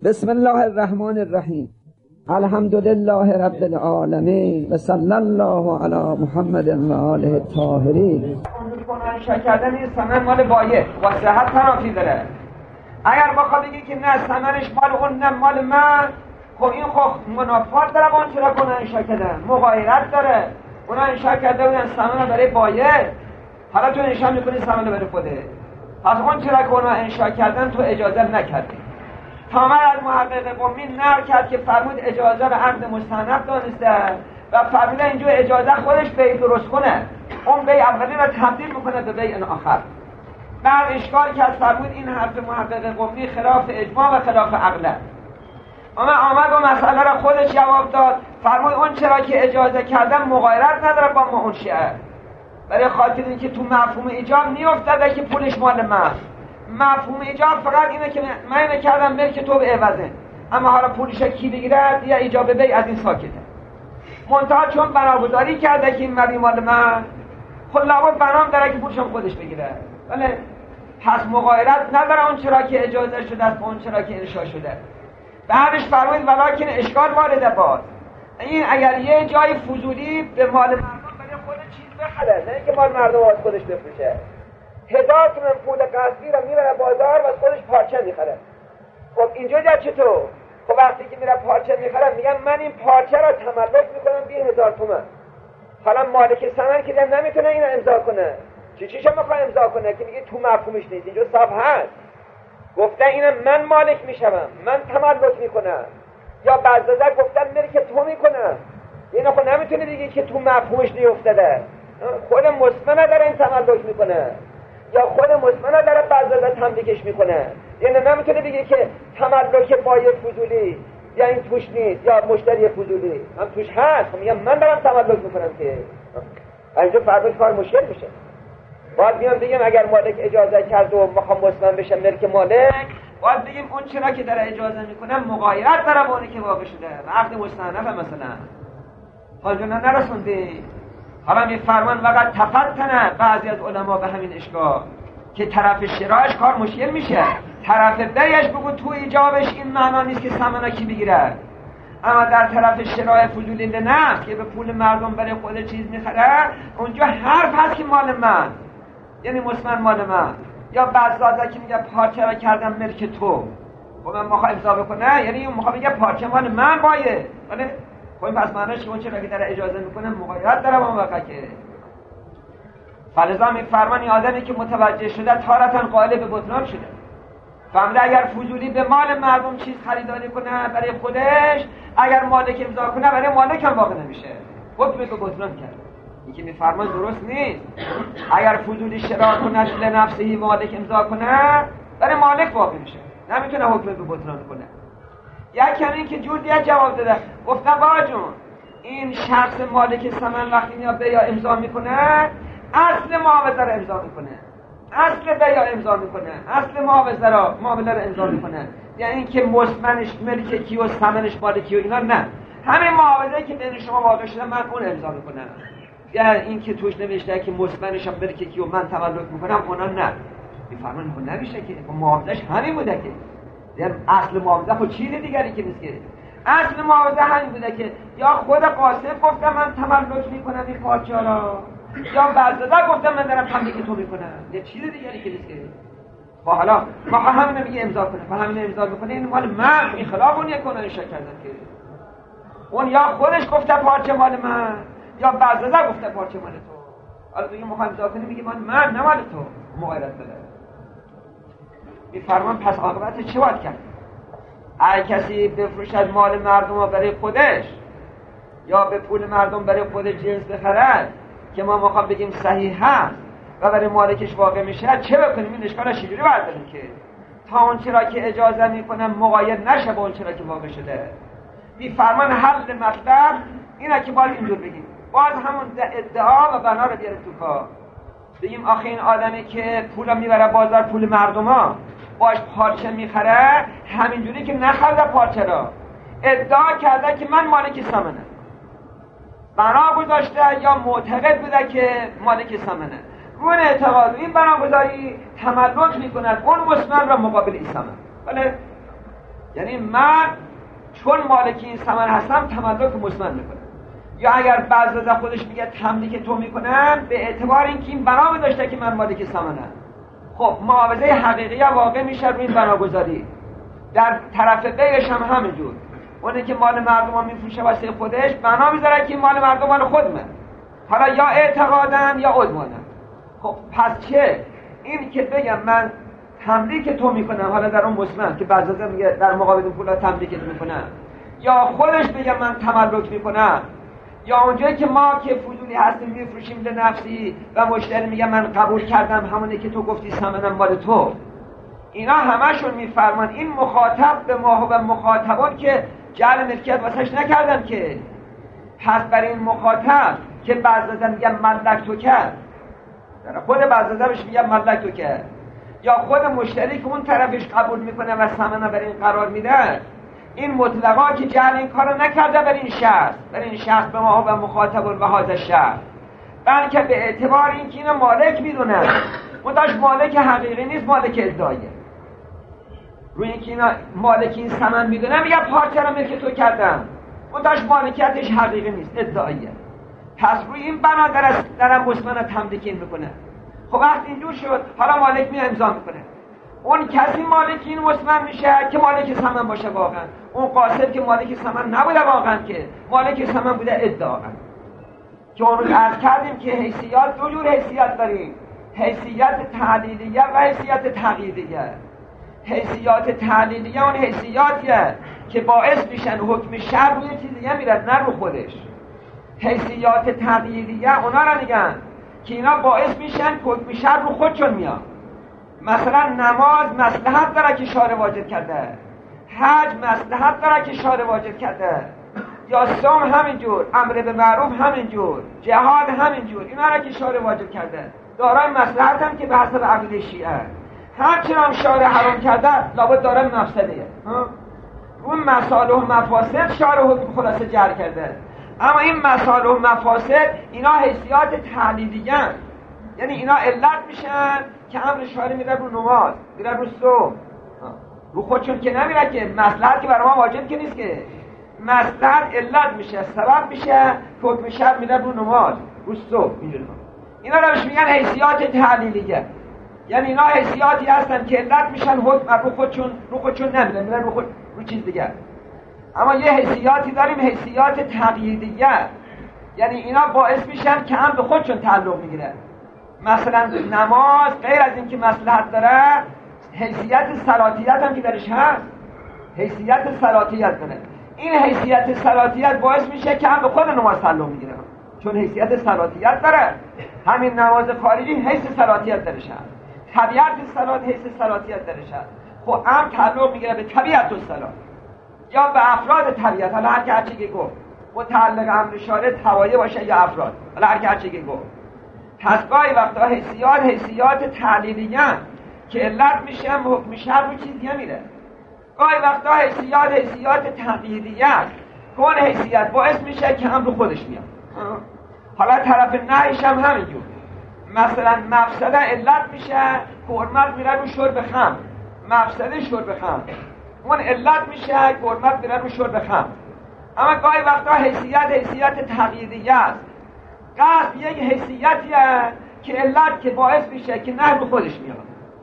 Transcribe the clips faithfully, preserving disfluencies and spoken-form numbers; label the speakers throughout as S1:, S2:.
S1: بسم الله الرحمن الرحیم. الحمد لله رب العالمین و صلی الله علی محمد و آله الطاهرین.
S2: منشأ کردن این ثمن مال بایع با صحت تنافی داره. اگر بخواد بگی که نه ثمنش مال اون نه مال من، خب این خب منافات داره با اون چرا کنه انشاء کردن، مغایرت داره. اون انشاء کرده بودن ثمن برای بایع، حالا تو انشاء میکنی ثمن برای خوده. پس اون چرا کنه انشاء کردن تو اجازه نکردی. تمام از محقق قمی نقل کرد که فرمود اجازه به عقد مستأنف دانسته و فرمود اینجا اجازه خودش بیع درست کنه، اون بیع اولی رو تبدیل میکنه به بیع آخر. بعد اشکال کرد فرمود این حرف محقق قمی خلاف اجماع و خلاف عقله. اما آمد و مسئله را خودش جواب داد، فرمود اون چرا که اجازه کردن مغایرت نداره با منشأ، برای خاطر اینکه تو مفهوم ایجاب نیفتاده که پولش مال من. مفهوم ایجاب فقط اینه که من اینه کردم ملک تو به عوضه، اما حالا پولش کی بگیرد یا ایجاب بیع از این ساکته. منتها چون بناگذاری کرده که این مبی مال من، خود لابد بنام داره که پولشم خودش بگیره. ولی پس مغایرت نداره اون چرا که اجازه شده است با اون چرا که انشاء شده. بعدش فرمود ولکن اشکال وارد باز، این اگر یه جای فضولی به مال مردم برای خود چیز بخره، نه اینکه مال مردم از خودش بفروشه. هزار تومن پول قصدی رو میبره بازار و از خودش پارچه میخره. خب اینجا جا چطور؟ خب وقتی که میره پارچه میخره میگم من این پارچه رو تملک میکنم بی هزار تومن. حالا مالک ثمن که نمیتونه اینو امضا کنه، چی چیشو میخواد امضا کنه که میگه تو مفهومش نیست. اینجا صاف هست گفته اینو من مالک میشم، من تملک میکنم، یا بعضا گفتن ملک تو میکنم. اینو خب نمیتونه بگی که تو مفهومش نیفتاده، خود مسلمه داره این تملک میکنه یا خود مسلمه داره بعضا تملیکش میکنه. یعنی نمیتونه بگی که تملک بایع فضولی یا این توش نیست یا مشتری فضولی هم توش هست. خب میگم من دارم تملک میکنم که اینجا فرداش کار مشکل میشه. باید میام بگیم اگر مالک اجازه کرد و میخوام مسلم بشم ملک مالک، باید بگیم اون چرا که داره اجازه میکنه مغایرت داره با اونی که واقع شده و عقد مستأنف مثلا حالا نرسوندی. حالا می فرمان وقت تفتنه بعضی از علما به همین اشکال که طرف شرایش کار مشکل میشه، طرف بیعش بگو تو ایجابش این معنا نیست که ثمنا کی بگیره، اما در طرف شرای فضولی لنفس که به پول مردم برای خود چیز میخره، اونجا حرف هست که مال من، یعنی مسلمان مال من. یا بعضا که میگه پارچه را کردم ملک تو، خب من میخوام امضا بکنه، یعنی میخوام بگه پارچه مال من بایه. ولی خب پس معنیش که اون چرا که داره اجازه میکنه مغایرت داره با اون واقع که فلزا میفرمان آدمی که متوجه شده تارتاً قائل به بطلان شده. فهمیده اگر فضولی به مال مردم چیز خریداری کنه برای خودش، اگر مالک امضا کنه برای مالک هم واقع نمیشه، حکم به بطلان کرده. یکی میفرمان درست نیست. اگر فضولی شرا کنه لنفسه مالک امضا کنه برای مالک واقع میشه، نمیتونه حکم به بطلان کنه. یک کمی که جور دیگه جواب داده، گفتن بابا جون این شخص مالک ثمن وقتی میاد بیع امضا میکنه اصل معاوضه رو امضا میکنه، اصل بیع امضا میکنه، اصل معاوضه رو معامله رو امضا میکنه. یعنی اینکه مسلمنش ملک کی و ثمنش مال کی و اینا نه، همین معاوضه‌ای که بین شما واقع شده من اون امضا میکنم. یعنی اینکه توش نوشته که مسلمنش ملک کی و من تملک میکنم اونا نه. میفرمان خب نمیشه که معاوضه‌اش همین بوده که یعنی اصل معاوضه خود چیز دیگری که نیست که اصل معاوضه همین بوده که یا خود قاسم گفته من تملک میکنم این پارچه را، یا بعضا گفته من دارم تملیک تو میکنم، یه چیز دیگری که نیست که با حالا ما همین میگه امضا کنه و همین امضا میکنه این مال من، این خلاف اون یکونه انشاء کردن که اون یا خودش گفته پارچه مال من یا بعضا گفته پارچه مال تو. حالا میگه میخوام امضا کنی میگه مال من نه مال تو، مغایرت داره. میفرمان پس عاقبت چه باید کرد؟ اگه کسی بفروشد مال مردم رو برای خودش یا به پول مردم برای خود جنس بخرد که ما میخوام بگیم صحیح هست و برای مالکش واقع میشه، چه بکنیم؟ این اشکال چجوری برداریم که تا اون چرا که اجازه میکنم مغایر نشه با اون چرا که واقع شده. میفرمان حل مطلب اینه که باید اینجور بگیم، باز همون ادعا و بنا رو بیاریم تو کار. بگیم آخه این آدمی که پول میبره بازار پول مردم ها باش پارچه میخره، همینجوری که نخرده پارچه را ادعا کرده که من مالک ثمنه، بنا گذاشته یا معتقد بوده که مالک ثمنه، رو این اعتقاد این بنا گذاری تملک میکند اون مسلمان را مقابل این ثمن. بله یعنی من چون مالک این ثمن هستم تملک مثمن میکنم. یا اگر بعض از خودش میگه تملیک تو میکنم به اعتبار اینکه این بنا می داشته که من مالک ثمنم، خب معاوضه حقیقی واقع میشه روی این بناگذاری. در طرف بیش هم همینجور، اونی که مال مردم ها میفروشه واسه خودش بنا میذاره که مال مردم مال خودمه، حالا یا اعتقادن یا عدوانن. خب پس چه؟ این که بگم من تملیک تو میکنم، حالا در اون مسلم که بعضی میگه در مقابل اون پولا تملیکت میکنم، یا خودش بگم من تملک میکنم، یا اونجایی که ما که فضولی هستیم میفروشیم به نفسی و مشتری میگه من قبول کردم همونی که تو گفتی ثمنم مال تو. اینا همشون میفرمان این مخاطب به ما و مخاطبان که جعل ملکیت واسش نکردن که، پس برای این مخاطب که بعضی میگن ملک تو کرد، خود بعضی بهش میگن ملک تو کرد، یا خود مشتری که اون طرفش قبول میکنه و ثمن برای این قرار میده، این مطلقا که جعل این کارو نکرده برای این شخص، برای این شخص به ما و مخاطب و هذا شخص، بلکه به اعتبار اینکه اینو مالک میدونن، اون داشت مالک حقیقی نیست، مالک ادعایه. روی اینکه اینا مالک این ثمن میدونن میگه پارچه رو ملک تو کردم، اون داشت مالکیتش حقیقی نیست، ادعایه. پس روی این بنا درم مسلمان تملیک میکنه. خب وقتی اینجور شد حالا مالک می امضا میکنه، اون کسی مالک این مسلمان میشه که مالک ثمن باشه واقعا، اون قاصد که مالک ثمن نبوده واقعا، که مالک ثمن بوده ادعا. که اون رو عرض کردیم که حیثیات دو جور حیثیت داریم، حیثیت تعلیلیه و حیثیت تقییدیه. حیثیات تعلیلیه اون حیثیاتیه که باعث میشن حکم شرع روی چیز دیگه میرد نه رو خودش. حیثیات تقییدیه اونا را میگن که اینا باعث میشن که حکم شرع رو خودشون میاد. مثلا نماز مصلحت داره که شارع واجب کرده، حج مصلحت داره که شارع واجب کرده، یا صوم همینجور، امر به معروف همینجور، جهاد همینجور، اینا را که شارع واجب کرده دارای مصلحت هم که به حسب عقیده شیعه. هرچی هم شارع حرام کرده لابد داره مفسده، اون مصالح و مفاسد شارع حکم خلاصه جر کرده. اما این مصالح و مفاسد اینا حیثیات تعلیلیه، یعنی اینا علت میشن که امر شارع میره رو نماز، میره رو صوم، رو خودشون که نمیره، که مصلحت که برای ما واجب که نیست، که مصلحت علت میشه، سبب میشه که حکم شرع میره رو نماز، رو صوم. اینجوری اینا رو میگن حیثیات تعلیلیه، یعنی اینا حیثیاتی هستن که علت میشن حکم رو خودشون رو خودشون نمیره، میره رو خود رو چیز دیگه. اما یه حیثیاتی داریم حیثیات تقییدیه، یعنی اینا باعث میشن که هم به خودشون تعلق میگیره. مثلا نماز غیر از این که مصلحت داره، حیثیت صلاتیت هم که درش هست، حیثیت صلاتیت داره. این حیثیت صلاتیت باعث میشه که هم به خود نماز تعلق میگیره، چون حیثیت صلاتیت داره. همین نماز خارجی حیث صلاتیت درش هست، طبیعت صلات حیث صلاتیت درش هست. خب هم تعلق میگیره به طبیعت الصلات یا به افراد طبیعت، حالا هر که هر چی که گفت متعلق امر شارع توایه باشه یا افراد، حالا هر که هر چی که گفت. پس گاهی وقتا حیثیات حیثیات تعلیلیه که علت میشه حکم شرع رو چیز دیگه میره. گاهی وقتا حیثیات حیثیات تقییدیه که اون حیثیت باعث میشه که هم رو خودش میاد. حالا طرف نهیش هم همینجور، مثلا مفسده علت میشه که حرمت میره رو شرب خمر، مفسده شرب خمر اون علت میشه که حرمت میره رو شرب خمر. اما گاهی وقتا حیثیت حیثیت تقییدیه است، قصد یک حیثیتیه که علت که باعث میشه که نه رو خودش میاد.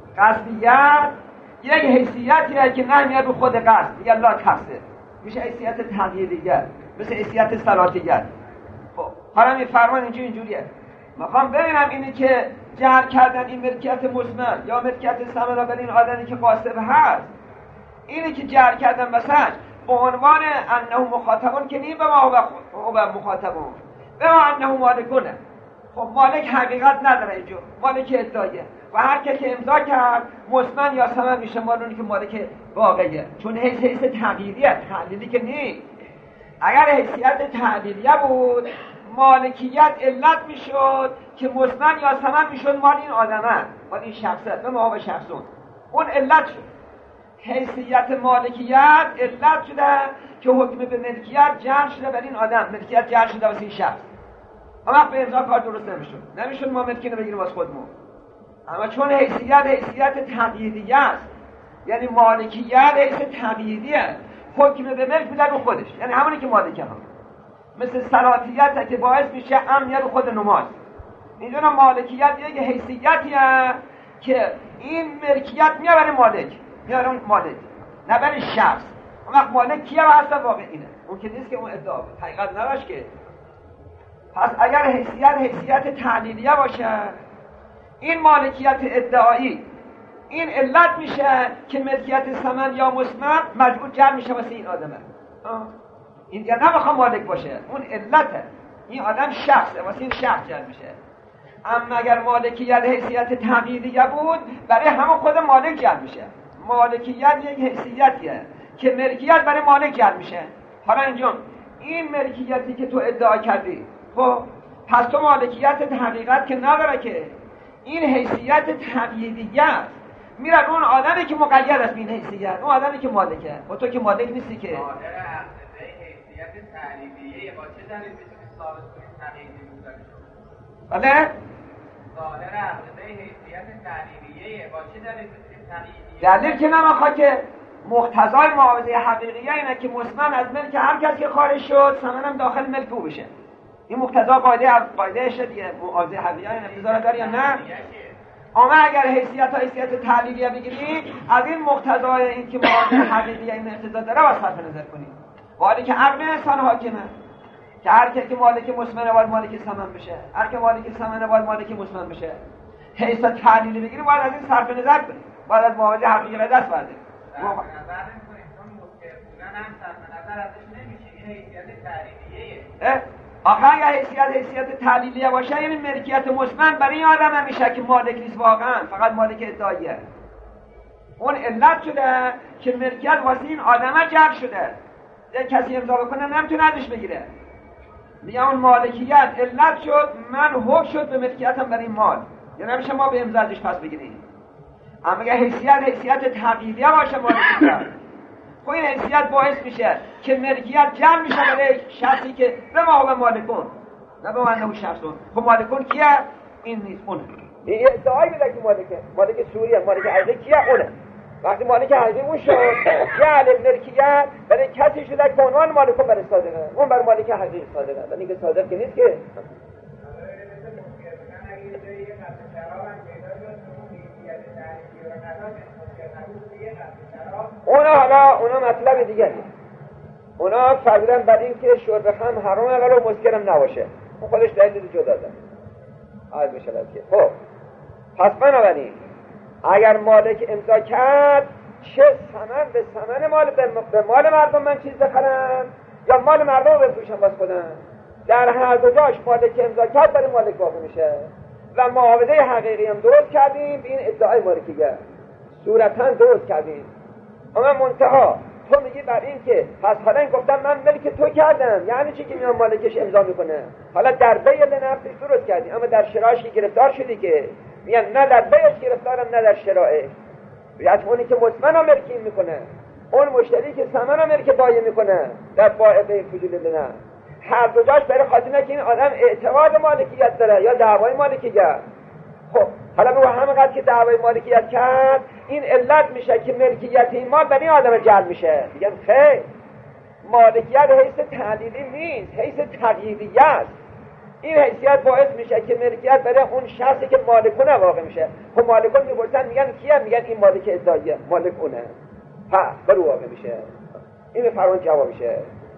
S2: قصدیت یک حیثیتیه که نه میاد رو خود قصد، میگه لا تقصد، میشه حیثیت تقییدیه، مثل حیثیت صلاتیه. خب حالا میفرمان اینجوری اینجوریه. میخوام ببینم اینی که جعل کردن این ملکیت مسمن یا ملکیت ثمن بر این آدمی که قاصد هست، اینی که جعل کردن بسش به عنوان انه مخاطبون که نیم به ما و مخاطبون به ما انه مالکونه. خب مالک حقیقت نداره اینجا، مالک ادعایه، و هر که که امضا کرد مسمن یا ثمن میشه مالونی که مالک واقعیه، چون حیث حیث تقییدیه، تعلیلی که نیست. اگر حیثیت تعلیلیه بود مالکیت علت میشد که مسمن یا ثمن میشد مال این آدمه، مال این شخصه، به ما و شخصون، اون علت شد. حیثیت مالکیت علت شده که حکم به ملکیت جعل شده بر این آدم، ملکیت جعل شده واسه این شخص. اما به امضا کار درست نمیشد، نمیشد ما ملکی رو بگیریم واسه خودمون. اما چون حیثیت حیثیت تقییدیه است، یعنی مالکیت حیث تقییدیه، حکم به ملک میده رو خودش، یعنی همونی که مالکه هم مثل صلاتیت که باعث میشه امنیت خود نماز. میدونم مالکیت یک حیثیتیه که این ملکیت میبره مالک، میبره مالک نه برای شخص. اون وقت مالک کیه و اصلا واقع اینه، اون که نیست که اون ادعا حقیقت نداشت که. پس اگر حیثیت حیثیت تعلیلیه باشه، این مالکیت ادعایی این علت میشه که ملکیت ثمن یا مسمن مجبور جمع میشه واسه این آدمه. این دیگه نمیخوام مالک باشه، اون علته، این آدم شخصه، واسه این شخص جمع میشه. اما اگر مالکیت حیثیت تقییدیه بود، برای همون خود مالک جمع میشه. مالکیت یک حیثیتیه که ملکیت برای مالک جمع میشه. حالا اینجا این ملکیتی که تو ادعا کردی، خب پس تو مالکیت حقیقت که نداره، که این حیثیت تقییدیه است. میرن اون آدمی که مقید است این حیثیت، اون آدمی که مالکه، و تو که مالک نیستی که.
S3: ظاهر عقیده حیثیت تعلیلیه با چه دلیل میتونی ثابت کنی تقییدی بوده؟
S2: بله؟
S3: ظاهر عقیده حیثیت تعلیلیه با چه دلیل میتونی تقییدی؟
S2: دلیل که نمیخواد که مقتضای معاوضه حقیقیه اینه که مسمن از ملک هر کس که خارج شد ثمنم داخل ملک او بشه. این مقتضا قاعده قاعده شد دیگه. معاوضه حقیقیه این انتظار داری یا نه؟ اما اگر حیثیت ها حیثیت تعلیلیه بگیری، از این مقتضای این که معاوضه حقیقیه این انتظار داره باید صرف نظر کنی. ولی که عقل انسان حاکمه که هر کی که مالک مسمن باید مالک ثمن بشه، هر کی مالک ثمن باید مالک مسمن بشه. حیثیت تعلیلی بگیری باید از این صرف نظر کنی، باید از معاوضه حقیقیه دست برداری.
S3: صرف نظر نمی‌کنیم چون مذکر بودن هم صرف نظر ازش نمیشه، این حیثیت تعلیلیه.
S2: آخه اگر حیثیت حیثیت تعلیلیه باشه، یعنی ملکیت مسمن برای این آدم هم میشه که مالک نیست واقعا، فقط مالک ادعاییه. اون علت شده که ملکیت واسه این آدمه جمع شده، یک کسی امضا بکنه نمیتونه ازش بگیره. میگه اون مالکیت علت شد، من حکم شد به ملکیتم برای این مال، یا نمیشه ما به امضا ازش پس بگیریم. اما اگر حیثیت حیثیت تقییدیه باشه مالکیت، خب این حیثیت باعث میشه که ملکیت جمع میشه برای شخصی که به ما به مالکون، نه به من اون شخصون. خب مالکون کیه؟ این نیست، اونه. این ادعایی بده که مالکه، مالک سوریه، مالک حقیقی کیه؟ اونه. وقتی مالک حقیقی اون شد، جعل ملکیت برای کسی شده که عنوان مالکون برای صادقه، اون برای مالک حقیقی صادقه، ولی که صادق که نیست که. اونا حالا اونا مطلب دیگری، اونا فرضاً بر این که شرب خمر حرامه ولی مسکرم نباشه، اون خودش دلیل جدا داره. عاید میشه که خب پس بنابراین اگر مالک امضا کرد، چه ثمن به ثمن مال به مال مردم من چیز بخرم یا مال مردم بفروشم باز خودم، در هر دو جاش مالک امضا کرد برای مالک واقع میشه و معاوضه حقیقی هم درست کردیم به این ادعای مالکیت، صورتاً درست کردیم. اما منتها تو میگی بر این که پس حالا این گفتم من ملک تو کردم، یعنی چی که میام مالکش امضا میکنه؟ حالا در بیع نفسش درست کردی، اما در شرایش که گرفتار شدی که میگن نه در بیعش گرفتارم نه در شرایش. یعنی اونی که مسمن رو ملکی میکنه، اون مشتری که ثمن رو ملک دایه میکنه در باع بیع فضول نه، هر دو جاش برای خاطر اینه که این آدم اعتقاد مالکیت داره یا دعوای مالکیت. خب حالا به همینقدر که دعوای مالکیت کرد، این علت میشه که ملکیت این مال برای آدم جلب میشه. میگن خیر، مالکیت حیث تعلیلی نیست، حیث تقییدیه است. این حیثیت باعث میشه که ملکیت برای اون شخصی که مالکونه واقع میشه. خب مالکون میپرسن میگن کیه؟ میگن این مالک ادعاییه، مالکونه. ها برو واقع میشه. این فرمان جواب میشه.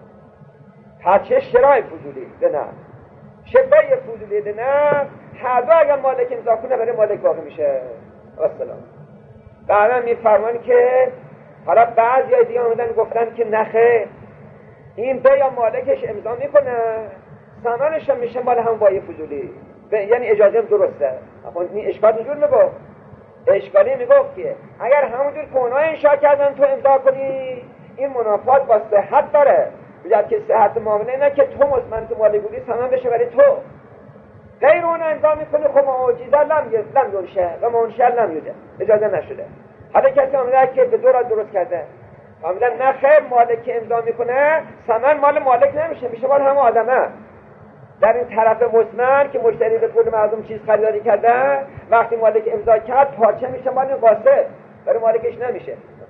S2: تا چه شرای فضولی نه، چه بیع فضولی نه، هر دو اگر مالک امضا کنه برای مالک واقع میشه. والسلام. بعدا میفرمان که حالا بعضی دیگه آمدن گفتن که نخه، این بیع مالکش امضا میکنه، ثمنش هم میشه مال هم بیع فضولی، یعنی اجازه هم درسته. اما این اشکال اینجور میگفت، اشکالی میگفت که اگر همونجور که اونها انشاء کردن تو امضا کنی، این منافات با صحت داره. بجد که صحت معامله اینه که تو مطمئن که مالی بودی ثمن بشه برای تو، غیر اون امضا میکنی، خب معجزه لم لم یونشه و منشأ لم یوجد، اجازه نشده. حالا کسی آمده که به دو را درست کرده، آمده نه خیر، مالک که امضا میکنه ثمن مال مالک نمیشه، میشه مال همه آدمه. در این طرف مطمئن که مشتری به پول مردم چیز خریداری کرده، وقتی مالک امضا کرد پارچه میشه مال قاصد، برای مالکش نمیشه.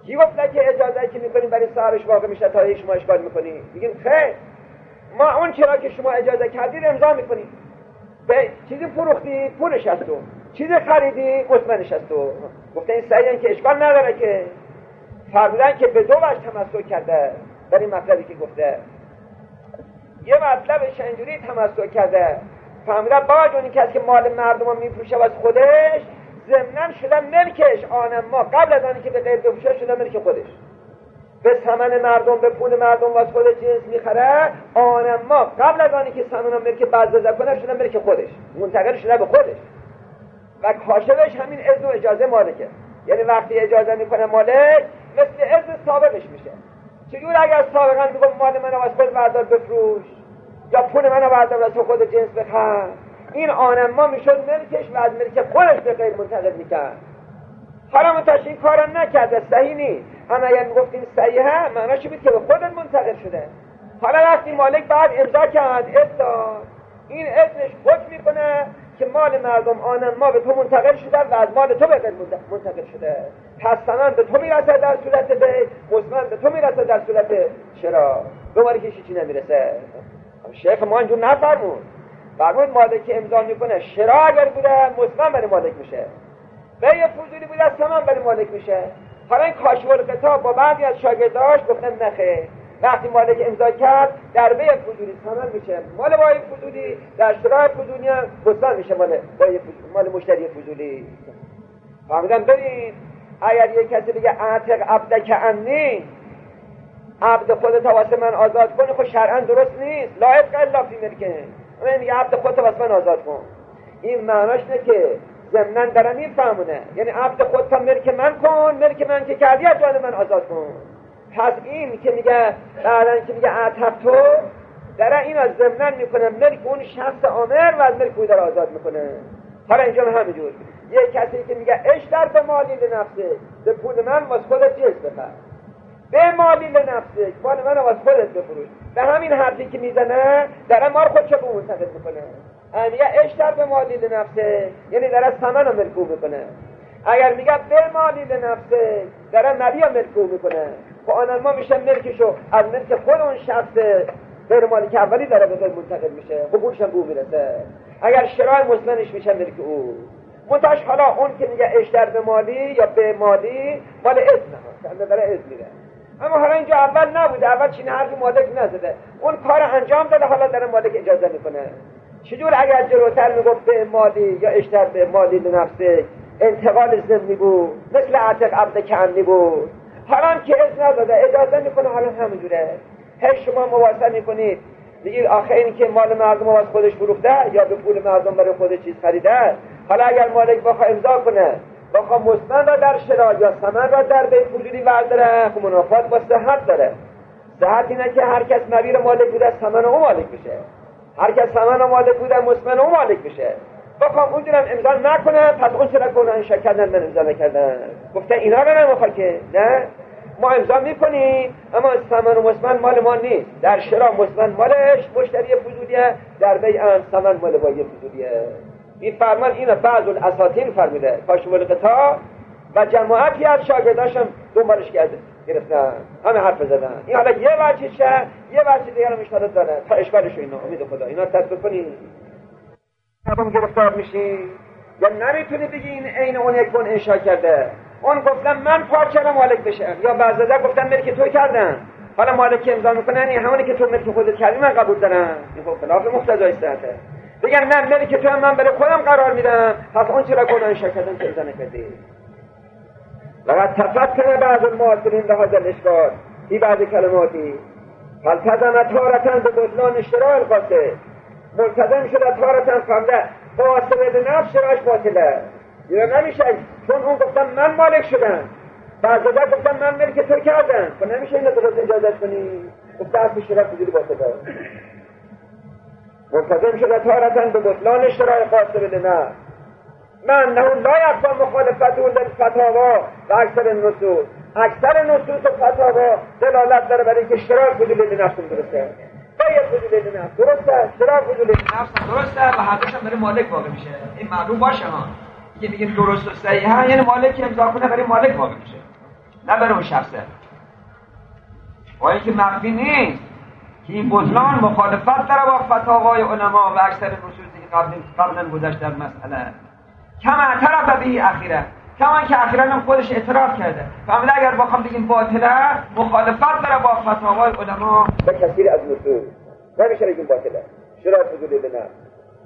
S2: کی گفته که اجازه که میکنیم برای سهرش واقع میشه تا شما اشکال میکنی؟ میگیم خیر، ما اون چرا که شما اجازه کردید امضا میکنیم. به چیزی فروختی پولش هست تو، چیزی خریدی مطمئنش هست تو. گفته این صحیحه که اشکال نداره که فرمودن که به دو وجه تمسک کرده در این مطلبی که گفته. یه مطلبش اینجوری تمسک کرده، فهمیدن با جونی کسی که مال مردم رو میفروشه از خودش ضمناً شده ملکش، آنم ما قبل از آنی که به غیر بفروشه شده ملک خودش، به ثمن مردم به پول مردم واسه خودش جنس میخره، آنم ما قبل از آنی که ثمن رو ملک بزرزه کنه شده ملک خودش، منتقل شده به خودش و کاشفش همین اذن و اجازه مالکه. یعنی وقتی اجازه میکنه مالک مثل اذن سابقش میشه. چجور اگر سابقا میگم مال منو واسه خود بردار بفروش یا پول منو بردار واسه خود جنس بخر، این آنم ما میشد ملکش و از ملک خودش به غیر منتقل میکرد. حالا منتش این کارا نکرده، صحیح نیست. اما اگر میگفتیم صحیحه معناش بود که به خودت منتقل شده. حالا وقتی مالک بعد امضا کرد اذن، این اذنش حکم میکنه که مال مردم آنم ما به تو منتقل شده و از مال تو به غیر منتقل شده، پس ثمن به تو میرسه در صورت بی، مزمن به تو میرسه در صورت شرا، به مالی که چی نمیرسه. شیخ ما اینجور نفرمون، فرمود مالک امضا میکنه شرا اگر بوده مزمن برای مالک میشه، به یه فضولی بوده ثمن برای مالک میشه. حالا این کاشف الغطا با بعضی از شاگرداش گفتن نخیر، وقتی مالک امضا کرد در به فضولی ثمن میشه مال وای فضولی، در شرای فضولی هم مزمن میشه مال وای مال مشتری فضولی. فهمیدن برید اگر یک کسی بگه اعتق عبدک عنی، عبد خودت واسه من آزاد کن، خب شرعا درست نیست. لا عتق الا فی ملکه، من میگه عبد خودت واسه من آزاد کن. این معناش نه که ضمناً دارم این فهمونه، یعنی عبد خودت ملک من کن، ملک من که کردی از جان من آزاد کن. پس این که میگه بعداً که میگه اعتق تو داره این از ضمناً میکنه ملک اون شخص آمر و از ملک او داره آزاد میکنه. حالا اینجا همینجور یک کسی که میگه اشتر به مالی لنفسه، به پول من واسه خودت جنس بخر، به مالی لنفسه مال من واسه خودت بفروش، به همین حرفی که میزنه داره مال خودشو به منتقل میکنه. میگه اشتر به مالی لنفسه یعنی داره ثمن رو ملکو میکنه. اگر میگه به مالی لنفسه داره نبی رو ملکو میکنه، خب آن ما میشه ملکشو از ملک خود اون شخص غیر مالک اولی داره به غیر منتقل میشه، خب پولش هم به او میرسه. اگر شرای مزمنش میشه ملک او. منتش حالا اون که میگه اشتر به مالی یا به مالی مال اذن هست، داره اذن میده. اما حالا اینجا اول نبوده، اول چین حرفی مالک نزده، اون کار انجام داده، حالا داره مالک اجازه میکنه. چجور اگر جلوتر میگفت به مالی یا اشتر به مالی لنفسه انتقال ضمنی بود، مثل اعتق عبد عنی بود، حالا هم که اذن نداده اجازه میکنه، حالا همینجوره. هی شما مواسطه میکنید میگید آخه این که مال مردم از خودش فروخته یا به پول مردم برای خودش چیز خریده، حالا اگر مالک بخواه امضا کنه بخواه مزمن را در شرا یا ثمن را در بی فضولی ورداره، خب منافات با صحت داره. صحت اینه که هر کس نبیر مالک بوده ثمن او مالک بشه، هر کس ثمن مالک بوده مزمن او مالک بشه. بخوام اونجورم امضا نکنه، پس اون چرا کنن شکردن من امضا نکردن؟ گفته اینا رو نمیخواد که نه، ما امضا میکنیم اما ثمن و مزمن مال ما نیست. در شرا مزمن مالش مشتری فضولیه، در بیع هم ثمن مال وای فضولیه. این فرمان اینو بعض الاساطین فرمیده، کاشف الغطا و جماعتی از شاگرداشم دنبالش کرده گرفتن، همه حرف زدن. این حالا یه وجهشه، یه وجه دیگه هم اشکالات داره، تا اشکالشو اینا امید خدا اینا تطبیق کنی هم گرفتار میشی. یا نمیتونی بگی این عین اون یک بن انشا کرده، اون گفتن من پارچه مالک بشه، یا بعضا گفتن ملک تو کردن، حالا مالک امضا میکنن این همونی که تو ملک خودت کردی من قبول دارم، این خب خلاف مقتضای صحته. بگن نه ملک تو هم من برای خودم قرار میدم، پس اون چرا گناه انشا کردن که امضا نکردی. وقد تفکر بعض المعاصرین لهذا الاشکال فی بعض کلماتی فالتزم تارة به بطلان شراء القاصد، ملتزم شده تارة فهمده قاصد به نفس شرایش باطله. یا نمیشه چون اون گفتن من مالک شدم، بعضا گفتن من ملک تو کردم، خب نمیشه این درست اجازت کنی، گفته اصل شرای فضولی باطله. ملتزم شده تارة به بطلان شراء قاصد به نفس من نه لا یخفی مخالفت اون للفتاوا و اکثر النصوص، اکثر نصوص و فتاوا دلالت داره برای اینکه شرای فضولی نفس درسته، باید فضولی نفس درسته، شرای فضولی نفس درسته و حقش هم برای مالک واقع میشه. این معلوم باشه ها، که میگه درست و صحیحه یعنی مالک امضا کنه برای مالک واقع میشه. نه به اون شخصه. و اینکه مخفی نیست که این بطلان مخالفت داره با فتاوای علما و اکثر نصوصی که قبل قبلا گذشت در مسئله. کما اعتراف به اخیرا، کما که اخیرا هم خودش اعتراف کرده. فهمیده اگر بخوام بگیم باطله مخالفت داره با فتاوای علما
S4: و کثیر از نصوص، نمیشه بگیم باطله. چرا فضولی به نفس؟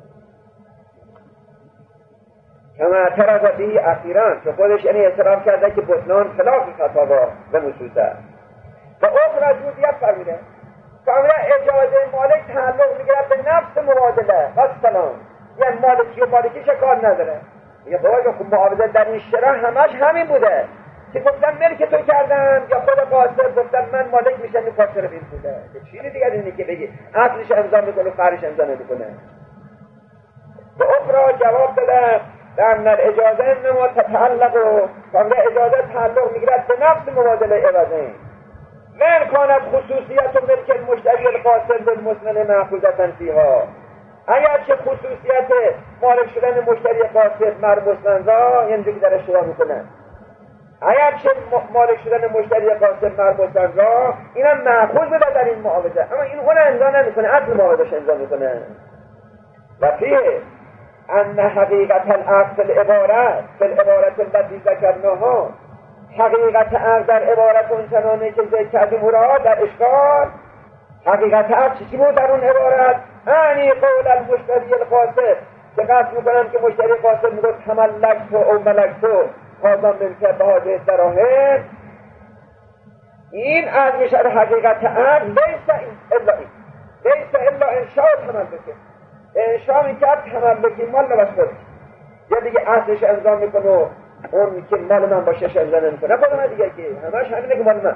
S4: کما اعتراف به اخیرا، که خودش یعنی اعتراف کرده که بطلان خلاف فتاوا و نصوص است. و اخرى جزئیات فرمیده فرمیده اجازه مالک تعلق میگیره به نفس مبادله و سلام، یعنی مالکی و مالکیش کار نداره. یه بابا خب معاوضه در این شرح همش همین بوده که گفتن ملک تو کردم یا خود قاصر گفتن من مالک میشم این قاصر این بوده. چیزی دیگه اینی که بگی اصلش امضا میکنه فرش امضا نمیکنه. و اخرى جواب داده در اجازه انما تتعلق و فرمیده اجازه تعلق میگیره به نفس مبادله عوضین من کانت خصوصیت و ملک المشتری القاصر بالمسمن محفوظتن فیها. اگر چه خصوصیت مالک شدن مشتری قاصر مر مسمنزا اینجا که در اشتباه میکنن، اگر چه مالک شدن مشتری قاصر مر مسمنزا اینم محفوظ بده در این معاوضه، اما این اون امضا نمیکنه، اصل معاوضهش امضا میکنه. و فیه ان حقیقت العقد فی العبارت فی العبارت التي ذکرناها، حقیقت عقد در عبارت اون چنانه که ذکر کردیم او را در اشکال. حقیقت عقد چی بود در اون عبارت؟ انی قول المشتری القاصر، که قصد میکنم که مشتری قاصر میگه تملکت او ملکتو قاضم بنکر به هاده دراهم. این از میشه حقیقت عقد لیس الا این لیس الا انشاء تملکه، انشاء میکرد تملکی مال نباشد یا دیگه اصلش امضا میکنه اون که مال من باشش امضا نمیکنه خودم دیگه که همش همینه که مال من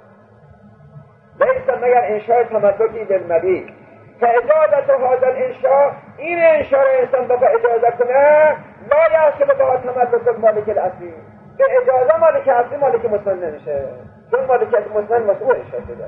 S4: لیس مگر انشاء تملکی بالمبی. فاجازت هذا الانشاء، این انشاء رو انسان با اجازه کنه لا یحصل با تملک المالک الاصلی، به اجازه مالک اصلی مالک مسلم نمیشه، چون مالکیت مسلم مسئول انشاء شده.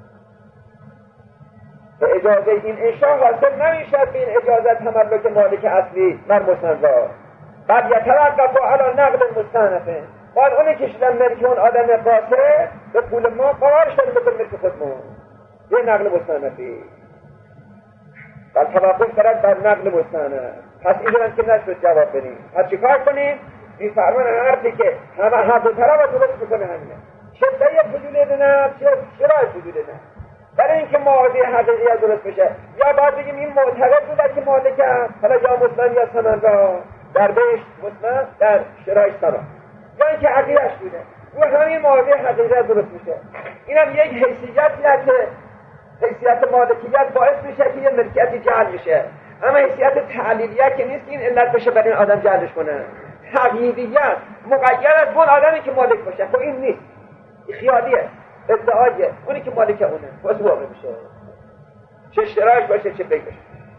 S4: به اجازه این انشاء حاصل نمیشه به این اجازه تملک مالک اصلی مر مسلم. بعد یتوقف علی نقل مستأنفه، بعد اونی که شدن ملک اون آدم قاصر به پول ما قرار شدن بکن ملک خودمون، یه نقل مستأنفی بل توقف کرد بر نقل مستأنف. پس این که نشد جواب بدیم، پس چی کار کنیم؟ این فرمان حرفی که همه هر دو طرف درست بکنه همینه، شده فضولی دنه چه شرای فضولی دنه، برای اینکه معاوضه حقیقی درست بشه. یا باید بگیم این معتقد بوده که مالک هست، حالا یا مسلم یا ثمن را در بهشت مسلم در شرای ثمن، یا اینکه عقیدش بوده و همین معاوضه حقیقی درست میشه. اینم یک حیثیتی هست که حیثیت مالکیت باعث میشه که یه ملکیتی جعل میشه، اما حیثیت تعلیلیت که نیست که این علت بشه برای این آدم جعلش کنه. تقییدیت مقید از اون آدمی که مالک باشه، خب این نیست، این خیالیه، ادعایه، اونی که مالک اونه باز واقع میشه، چه اشتراک باشه چه بیع باشه.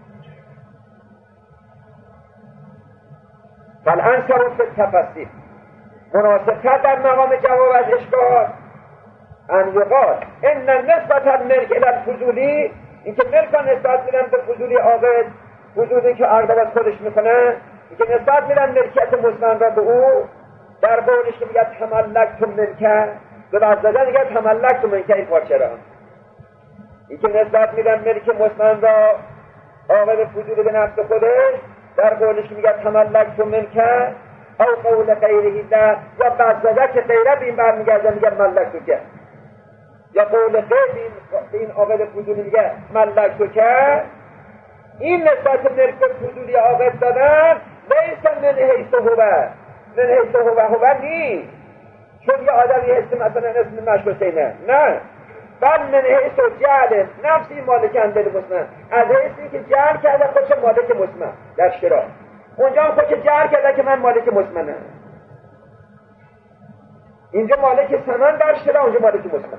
S4: فالانصر فی التفصیل، مناسبتر در مقام جواب از اشکال ان یقال ان نسبت الملک الی الفضولی، اینکه ملک نسبت میدن به فضولی عاقد، فضولی که عقد از خودش میکنه، اینکه نسبت میدن ملکیت مسلم را به او، در قولش که میگه تملکت ملکه، به وزدن میگه تملکت ملکه این پارچه را، اینکه نسبت میدن ملک مسلم را عاقد فضولی به نفس خودش، در قولش که میگه تملکت ملکه او قول غیره ده، یا وزدن که غیره به این برمیگرده میگه ملکتو که، یا قول غیر این عاقد فضولی میگه ملکتو که. این نسبت ملک فضولی عاقد دادن لیس من حیث هو، من حیث هو هو نیست، چون یه آدمی هست مثلا اسم مشروطینه، نه، بل من حیث جعل نفسی مالک اندل مسلم، از حیثی که جعل کرده خودش مالک مسلم در شرا، اونجا هم خودش جعل کرده که من مالک مسلمم، اینجا مالک ثمن در شرا، اونجا مالک مسلم.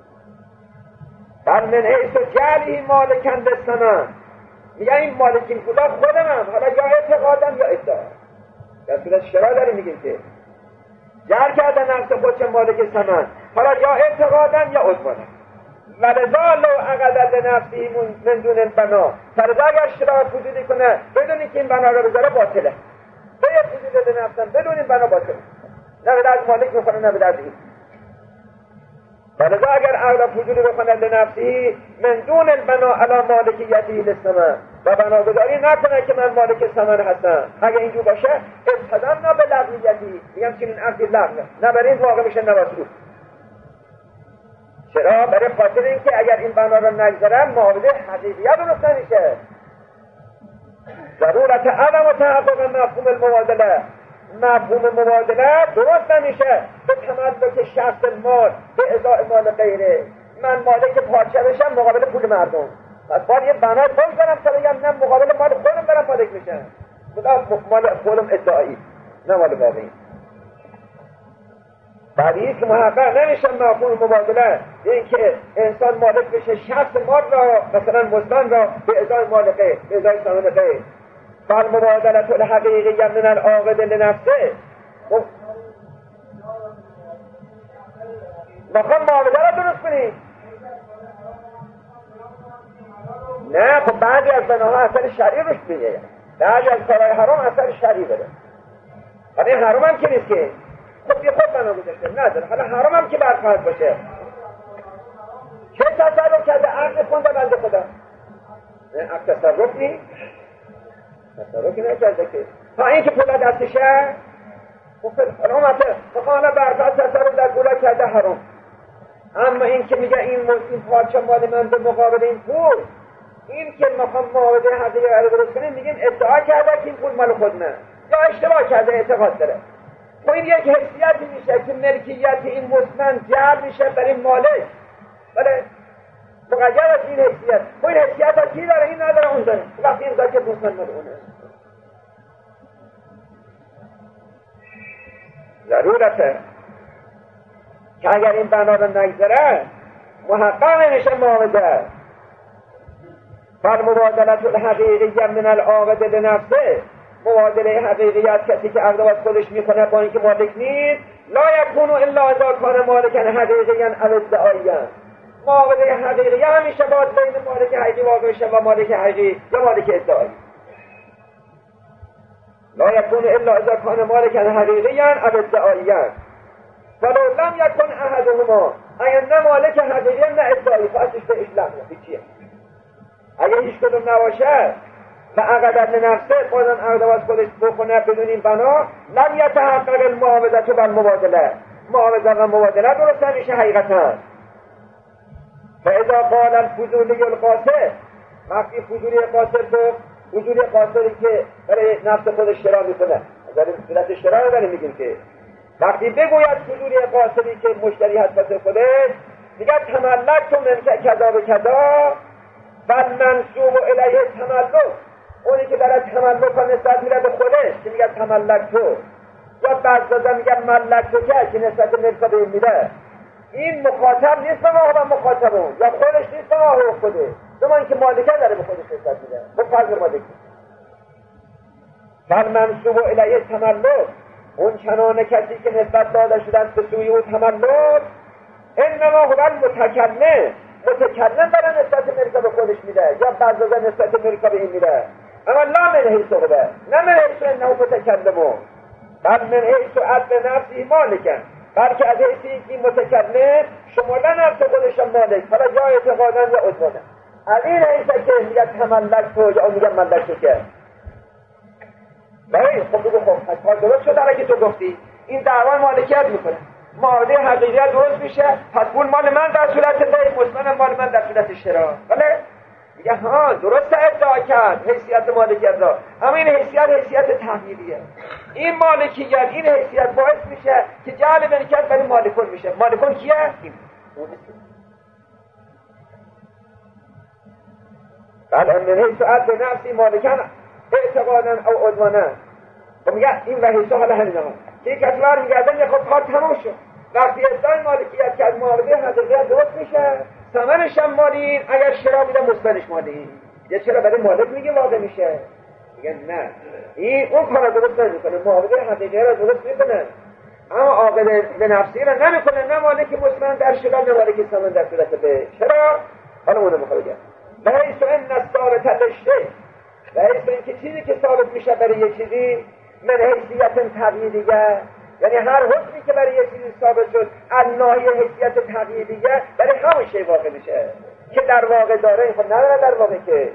S4: بل من حیث جعلی مالک اندل ثمن، میگه این مالک این پولا خودمم، حالا یا اعتقادم یا ادعا، در صورت شرا داریم میگیم که جعل کرده نفس خودش مالک ثمن، حالا یا اعتقادم یا عضوانم. ولذا لو عقد لنفسی من دون البنا، فرضا اگر شرا فضولی کنه بدونی که این بنا رو بذاره باطله، باید فضولی لنفسم بدون این بنا باطله، نه به درد مالک میخونه نه به درد این. ولذا اگر عقل فضولی بکنه لنفسی من دون البنا علی مالکیتی للثمن و بناگذاری نکنه که من مالک ثمن هستم. اگر اینجور باشه ابتدانا به لغویتی، میگم چنین عقلی لغوه، نه برای این واقع میشه نواسو. چرا؟ برای خاطر اینکه اگر این بنا رو نگذارن معاوضه حقیقیت درست نمیشه. ضرورت عدم و تحقق مفهوم المبادله، مفهوم مبادله درست نمیشه به تملک شخص مال به ازای مال غیره. من مالک پارچه بشم مقابل پول مردم، پس باید یه بنای بگذارم تا بگم نه مقابل مال خودم برم مالک میشم. خدا مال خودم ادعایی نه مال واقعی. بعدی که محقق نمیشه مفهوم مبادله، این که انسان مالک بشه شخص مال را مثلا مزدان را به ازای مال غیر، به ازای ثمن غیر. فالمبادله الحقیقیه من العاقد لنفسه. میخوام معامله را درست کنیم. نه خب بعضی از بناها اثر شرعی روش میگه، بعضی از کارهای حرام اثر شرعی بده. ولی حرام هم که نیست که خب بی خود بنا گذاشته نداره. حالا حرام هم که برفرض باشه چه تصرف کرده؟ عقل خونده بنده خدا. نه عقل تصرف نیست، تصرفی نکرده که تا این که پول دستشه حالا مثلا حالا برفرض تصرف در پولا کرده حرام. اما این که میگه این این پارچه مال من به مقابل این پول، این که میخوام معاوضه حقیقی رو درست کنیم میگیم ادعا کرده که این پول مال خود نه، یا اشتباه کرده اعتقاد داره. خب این یک حیثیتی میشه که ملکیت این مستمن جعل میشه برای مالک، بله مقید از این حیثیت. خب این حیثیت از کی داره؟ این نداره اون داره. وقتی این داره که مستمن مال اونه. ضرورته که اگر این بنا رو نگذاره محقق نمیشه معاوضه. فالمبادله الحقیقیه من العاقد لنفسه، مبادله حقیقیت کسی که عقد از خودش میکنه با اینکه مالک نیست، لا یکون الا اذا کان مالکا حقیقیا او ادعایا. معاوضه حقیقیه همیشه باید بین مالک حقیقی واقع شه و مالک حقیقی یا مالک ادعایی. لا یکون الا اذا کان مالکا حقیقیا او ادعایا ولو لم یکن احدهما. اگر نه مالک حقیقی نه ادعایی فاسش به اشلاق هیچیه. اگر هیچ کدوم نباشه و عقد لنفسه خودم عقد از خودش بکنه بدون این بنا، لم یتحقق المعاوضه و المبادله. معاوضه و مبادله درست نمیشه حقیقتا. فاذا قال الفضولی القاصد، وقتی فضولی قاصد گفت، فضولی قاصدی که برای نفس خودش شرا میکنه، در صورت شرا رو داریم میگیم که وقتی بگوید فضولی قاصدی که مشتری هست واسه خودش، میگه تملک تو من کذا و کذا و منسوب الیه تملک، اونی که داره تملک ها نسبت میره به خودش که میگه تملک تو، یا بعضا میگه ملک تو که نسبت ملک به این میره. این مخاطب نیست به ما و مخاطبون، یا خودش نیست به ما و خوده، به ما این که مالکه داره به خودش نسبت میده به فرض مالکی. فالمنسوب الیه تملک، اون چنان کسی که نسبت داده شدن به سوی او تملک، انما هو المتکلم، متکلم برای نسبت ملک به خودش میده یا بعضا نسبت ملک به این میده. اما لا من حیث خوبه، نه من حیث انه متکلمون، بل من حیث عدل نفسی مالکن، بلکه از حیثی که متکلم شماله نفس خودشم مالک، حالا یا اعتقادن یا عدوانه. از این حیثه که میگه تملک تو یا میگه ملک تو که بایی خب بگو خب از کار درست شد اگه تو گفتی این دعوای مالکیت میکنه، معاهده حقیقیت درست میشه، پس پول مال من در صورت بی، مطمئن مال من در صورت شرا. بله میگه ها درست ادعا کرد حیثیت مالکیت را، اما این حیثیت حیثیت تحمیلیه. این مالکیت این حیثیت باعث میشه که جعل ملکیت برای مالکون میشه. مالکون کیه؟ این بله من حیث عدل نفسی مالکن اعتقادا او عدوانا. و میگه این و حیث حالا همین ها که یک اطوار میگردن یه خب کار تمام شد. وقتی ادعای مالکیت که از معاهده حقیقیت درست میشه، ثمنش هم مالین، اگر شرا میده مثبتش مالین. یه چرا برای مالک میگه واقع میشه؟ میگه نه این اون کار درست نمیکنه، معاهده حقیقیت را درست میکنه اما عاقل به نفسی را نمیکنه، نه مالک مثبت در شرا نه مالک ثمن در صورت به. چرا؟ حالا اونو میخواد بگه به حیث ان الثابت للشیء، به حیث اینکه چیزی که ثابت میشه برای یه چیزی من حیثیت تغییریه یعنی هر حکمی که برای یه چیزی ثابت شد از ناحیه حیثیت تغییریه برای همون شی واقع میشه که در واقع داره، این خب نداره در واقع که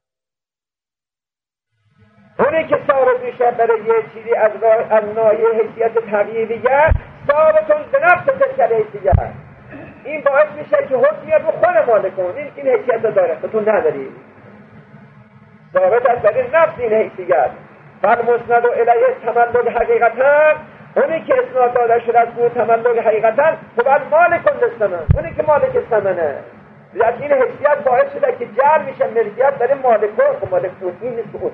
S4: اونی که ثابت میشه برای یه چیزی از, از ناحیه حیثیت تغییریه ثابتون به نفس تلک حیثیت، این باعث میشه که حکمی رو خود مالک کن، این این حیثیت داره خودتون نداری، ثابت از برای نفس این حیثیت. فالمسند الیه تملک حقیقتا، اونی که اسناد داده شده از او تملک حقیقتا خب مالک الثمن، اونی که مالک ثمنه، لیکن این حیثیت باعث شده که جعل میشه ملکیت برای مالک و مالک اون، این نیست اون.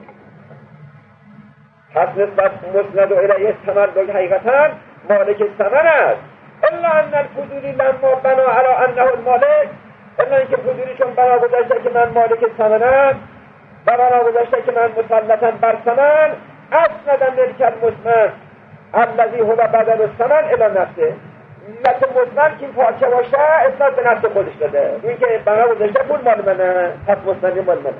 S4: پس نسبت مسند الیه تملک حقیقتا مالک ثمن است. الا ان الفضولی لما بنا علی انه المالک، الا اینکه فضولی چون بنا گذاشته که من مالک ثمنم و بنا گذاشته که من مسلطا بر ثمن، اسند ملک المثمن الذی هو بدل الثمن الی نفسه، مثل مثمن که این پارچه باشه اسناد به نفس خودش داده، این که بنا گذاشته پول مال منه، پس مثمنی مال منه.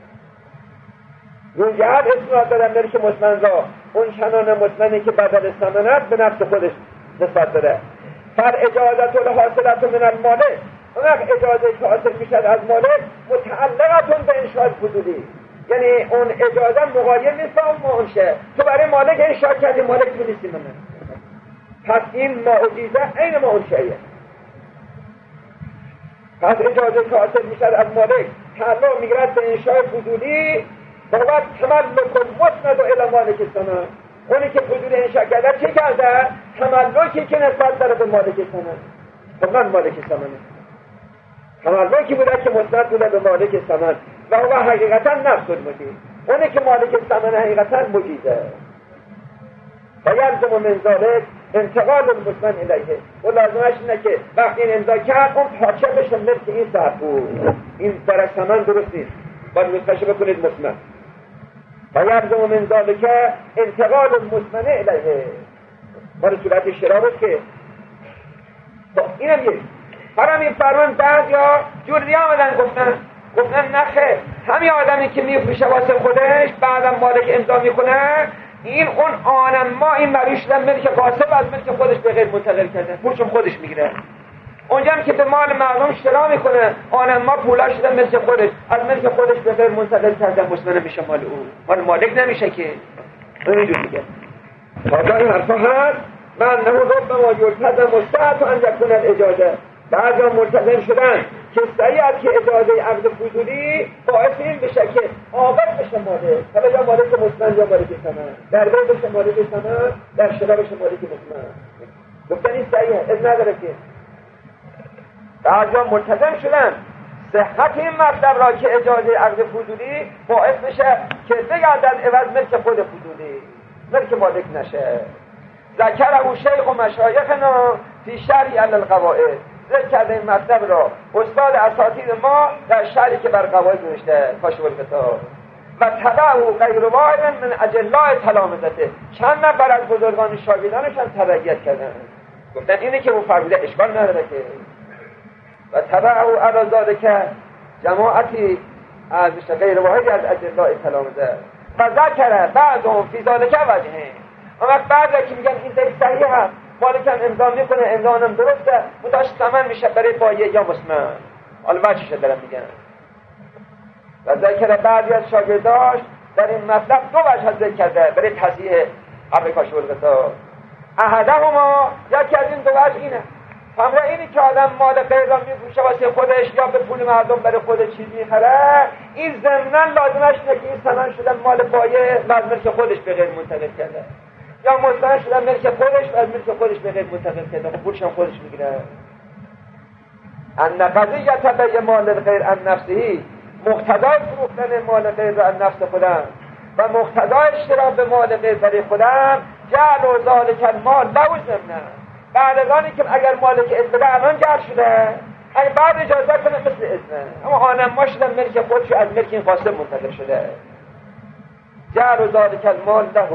S4: اون جهت اسناد دادن ملک مثمن را اون چنان مثمنی که بدل ثمن است به نفس خودش نسبت داده. فر اجازت الحاصلت من المالک، اون اجازه که حاصل میشد از مالک متعلقتون به انشاء فضولی، یعنی اون اجازه مغایر نیست اون منشه، تو برای مالک انشاء کردی، مالک تو نیستی منه، پس این معجزه عین منشئه. پس اجازه که حاصل میشد از مالک تعلق میگیرد به انشاء فضولی، باید تملک مسند الی مالک ثمن، اونی که فضولی انشاء کرده چه کرده؟ تملکی که نسبت داره به مالک ثمن، خب من مالک ثمنه، تملکی بوده که مسند بوده به مالک ثمن و هو حقیقتا نفس المجیز، اونی که مالک ثمن حقیقتا مجیزه. و یلزم من ذلک انتقال المثمن الیه، و لازمش اینه که وقتی این امضا کرد اون پارچه بشه ملک این صاحب بود، این برای ثمن درست نیست، باید نسخه‌شو بکنید مثمن. و یلزم من ذلک انتقال المثمن الیه، مال صورت شرا بود که خب اینم یک فرام این فرمان بعد یا جوری آمدن گفتن گفتن نخه همین آدمی که میفروشه واسه خودش بعدم مالک امضا میکنه، این اون آنم ما این مریض شدن ملک قاسب از ملک خودش به غیر منتقل کرده، پولشون خودش میگیره. اونجا هم که به مال مردم شرا میکنه آنم ما پولا شدن ملک خودش از ملک خودش به غیر منتقل کرده، مسلم میشه مال او، مال مالک نمیشه که. اینجور میگه تا این حرفا هست من نمو رب ما یلتزم مستعد ان یکون الاجازه، بعضی هم ملتزم شدن که صحیح است که اجازه عقد فضولی باعث این بشه که عاقد بشه مالک، حالا یا مالک مثمن یا مالک ثمن، در بین بشه مالک ثمن، در شرا بشه مالک مثمن. گفتن این صحیحه، از نداره که بعضی هم ملتزم شدن صحت این مطلب را که اجازه عقد فضولی باعث بشه که بگردن عوض ملک خود فضولی، ملک مالک نشه. ذکره شیخ و مشایخنا فی شرح علی القواعد، ذکر کرده این مطلب را استاد اساتید ما در شرحی که بر قواعد نوشته کاشف الکتاب، و تبعه غیر واحد من اجلاء تلامذته، چند نفر از بزرگان شاگردانشان تبعیت کردن، گفتن اینه که او فرموده اشکال نداره که و تبعه علی ذلک جماعتی از غیر واحدی از اجلاء تلامذه و ذکر بعضهم فی ذلک وجهه، اما بعضی که میگن این دیگه صحیح هست مالک هم امضا میکنه، امضا هم درسته، متاش ثمن میشه برای بایع یا مسلمان، حالا وجهش دارم میگن. و ذکر بعضی از شاگرداش در این مطلب دو وجه ذکر کرده برای تصحیح امر کاشف الکتاب. احدهما، یکی از این دو وجه اینه، همراه اینی که آدم مال غیر را میفروشه واسه خودش یا به پول مردم برای خودش چیز میخره، این ضمناً لازمش اینه که این ثمن شدن مال بایع و از ملک خودش به غیر منتقل کرده، یا مستعد شدن ملک خودش و از ملک خودش به غیر منتقل کرده، پولش هم خودش میگیره. ان قضیت بیع مال غیر عن نفسه، مقتضای فروختن مال غیر را عن نفس خودم و مقتضای اشترا به مال غیر برای خودم جعل و ذالک المال لازمنا، بعد از آنی که اگر مالک اذن بده الان جعل شده، اگر بعد اجازه کنه مثل اذن، اما آنم ما شدن ملک خودش از ملک این قاسم منتقل شده، جعل و ذالک المال له.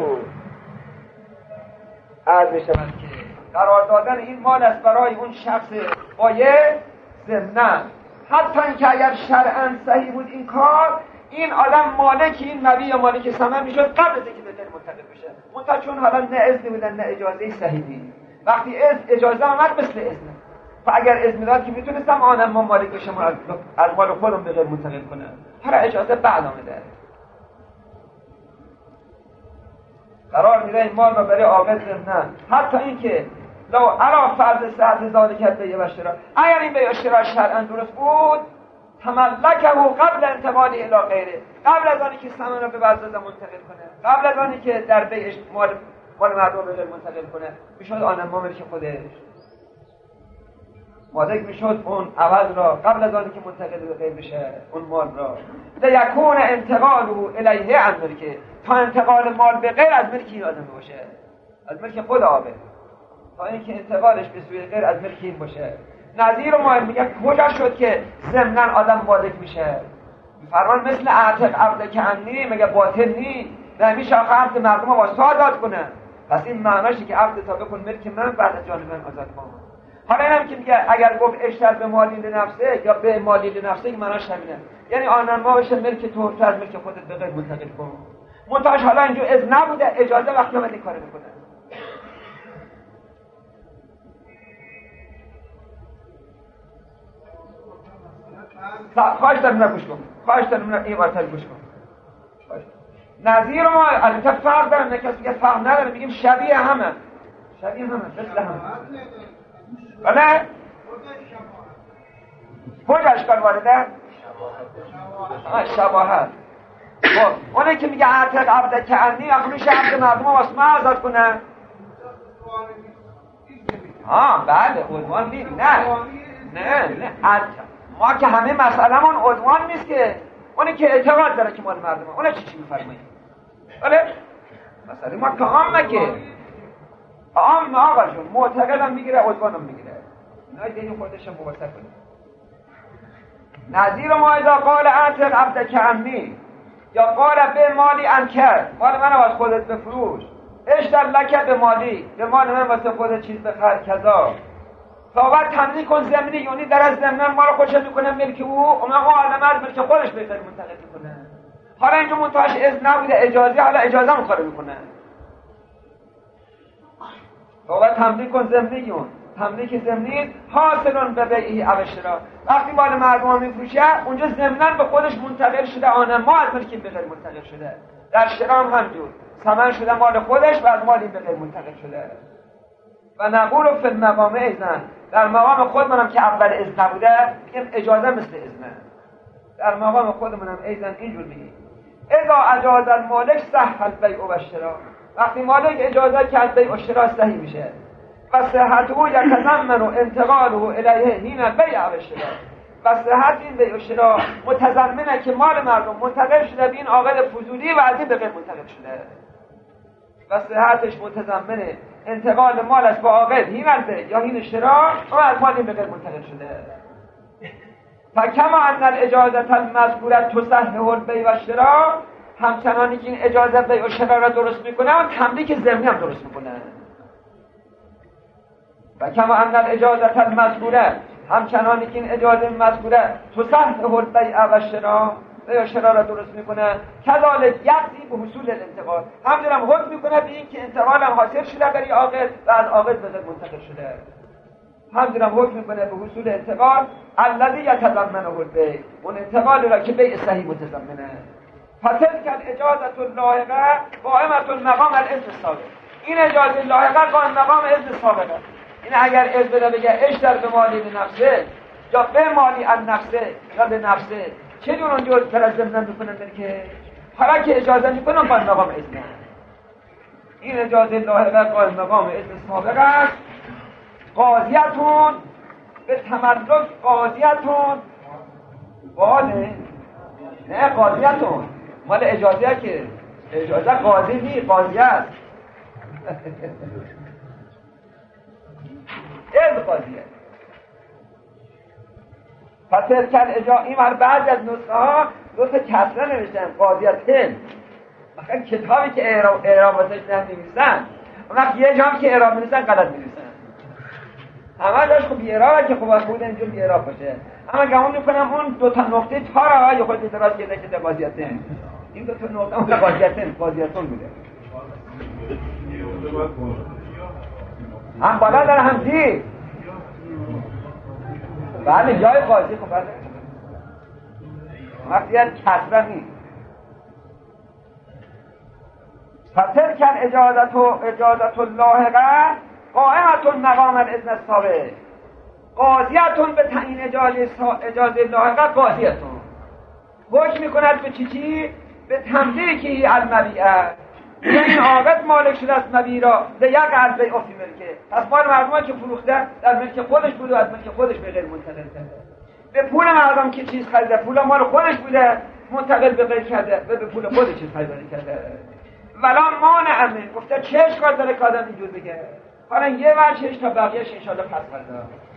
S4: از می شود که قرار دادن این مال است برای اون شخص بایع ضمناً، حتی اینکه اگر شرعاً صحیح بود این کار،
S2: این آدم مالک این مبیع یا مالک ثمن میشد قبل از اینکه به غیر منتقل بشه. منتها چون حالا نه اذن بودن نه اجازه صحیحی، وقتی از اجازه آمد مثل اذن، و اگر اذن میداد که میتونستم آنم ما مالک بشم از, از مال خودم به غیر منتقل کنم. حالا اجازه بعد آمده، قرار میده این مال رو برای عاقل ضمناً، حتی اینکه لو علا فرض صحت ذالک البیع و اشترا، اگر این بیع و اشترا شرعاً درست بود تملکه قبل انتقالی الی غیره، قبل از آنی که ثمن رو به بازار منتقل کنه، قبل از آنی که در بیعش مال مال مردم به غیر منتقل کنه، میشد آن ما ملک خودش، مالک میشد اون عوض را قبل از آنی که منتقل به غیر بشه اون مال را. لیکون انتقاله الیه عن ملکه، تا انتقال مال به غیر از ملک این آدم باشه، از ملک خود عابد، تا اینکه انتقالش به سوی غیر از ملک این باشه. نظیر ما میگه کجا شد که ضمناً آدم مالک میشه؟ فرمان مثل اعتق عبد کنی مگه باطل نی؟ نمیشه آخه عبد مردم رو واسه آزاد کنه. پس این معناشه که عبد تا بکن ملک من بعد از جان من آزاد کن. حالا اینم که میگه اگر گفت اشتر به مالی لنفسه یا به مالی لنفسه، این معناش همینه، یعنی آنم ما بشه ملک تو تو از ملک خودت به غیر منتقل کن. منتهاش حالا اینجا از نبوده، اجازه وقتی اومد این کارو میکنه. خواهش دارم نگوش کن، خواهش دارم این وارتر گوش کن. نظیر ما البته فرق دارم، نه کسی که فرق نداره، میگیم شبیه همه، شبیه همه، مثل همه. بله؟ کجا اشکال وارده؟ شباهت. خب اونه که میگه اعتق عبد کنی، آخه میشه عبد مردم واسه ما آزاد کنه؟ آه بله، عنوان نیست. نه نه نه ما که همه مسئله‌مون عنوان نیست که، اونه که اعتقاد داره که مال مردمه، اونه چی چی می‌فرمایید؟ بله؟ مسئله ما که عامه که عام آقا جون، معتقدم میگیره، عنوانم میگیره. اینا دین خودش رو مبسط کنید. نظیر ما اذا قال اعتق عبد کنی یا قال به مالی انکر، مال من از خودت بفروش، اشتر لکه به مالی، به مال من واسه خودت چیز بخر کذا، فقط تملیک کن زمینی، یعنی در از زمین ما رو خوشت میکنه ملک او، اون آقا آدم از ملک خودش بهتر منتقل میکنه. حالا اینجا منتهاش از نبوده اجازه، حالا اجازه مخاره میکنه. فقط تملیک کن زمینی، تملیک زمینی حاصلون به بیعی او اشترا، وقتی مال مردم ها میفروشه اونجا زمیناً به خودش منتقل شده، آنم ما از ملکی به غیر منتقل شده. در شرا هم همجور ثمن شده مال خودش و از مالی به غیر منتقل شده. و نقول فی المقام اذن، در مقام خودمونم که اول اذن نبوده میگیم اجازه مثل اذن، در مقام خودمونم اذن اینجور میگیم اذا اجاز المالک صح البیع و اشترا، وقتی مالک اجازه کرد بیع و اشترا صحیح میشه. و صحته یتضمن انتقاله الیه حین بیع و اشترا، و صحت این بیع و اشترا متضمنه که مال مردم منتقل شده به این عاقل فضولی و از این به غیر منتقل شده، و صحتش متضمنه انتقال مال از با عاقل هین البیع یا هین اشترا و از مال این به غیر منتقل شده. فکما ان الاجازه المذکوره تصحح البیع و اشترا، همچنانی که این اجازه بیع و شرا را درست میکنه اون تملیک ضمنی هم درست میکنه. فکما ان الاجازه المذکوره، همچنانی که این اجازه مذکوره تصحح البیع و شرا، بیع و شرا را درست میکنه، کذالک یقضی به حصول الانتقال، همچنین حکم میکنه به این که انتقال هم حاصل شده برای عاقل و از عاقل به غیر منتقل شده، همچنین حکم میکنه به حصول انتقال الذی یتضمنه البیع، اون انتقال را که بیع صحیح متضمنه. فتلک الاجازه اللاحقه قائمه مقام الاذن السابق، این اجازه لاحقه قائم مقام اذن سابقه. این اگر اذن بگه اشتر به مالی لنفسه یا به مالی ان نفسه یا به نفسه، چه جور اونجا پر از ضمن میکنن که حالا که اجازه میکنن قائم مقام اذن، این اجازه لاحقه قائم مقام اذن سابقه است. قاضیتون به تملک، قاضیتون باده نه قاضیتون مال اجازه، که اجازه قاضی نی، قاضی است از قاضیه. پس کل اجا این مر بعضی از نسخه ها دو تا کسره نوشتن قاضیتن، مثلا کتابی که اعراب اعراب واسش نمی‌نویسن، اون یه جام که اعراب می‌نویسن غلط می‌نویسن، همه جاش خب اعرابه که خوب خود اینجور اعراب باشه. اما گمان میکنم اون دو تا نقطه تا را یه خود اعتراض کرده که قاضیتن، این دو تا نقطه اون قاضیتن قاضیتون بوده، هم بالا داره هم زیر. بله جای قاضی خب بله وقتی از کسره نیست. فتر کن اجازت و اجازت اللاحقه قائمتون مقام الاذن السابق، قاضیتون به تعیین اجازه اجازه لاحقه قاضیتون حکم میکند به چی چی؟ به تملیکی المبیعه، این عاقد مالک شده است مبیع را به یک عرض بیع افی ملکه، پس مال مردم که فروخته در ملک خودش بوده و از ملک خودش به غیر منتقل کرده، به پول مردم که چیز خریده پول مال خودش بوده منتقل به غیر کرده و به پول خودش چیز خریداری کرده. ولا مانع امن گفته چه اشکال داره که آدم اینجور بگه، حالا یه ورچش تا بقیهش انشاءالله پس فردا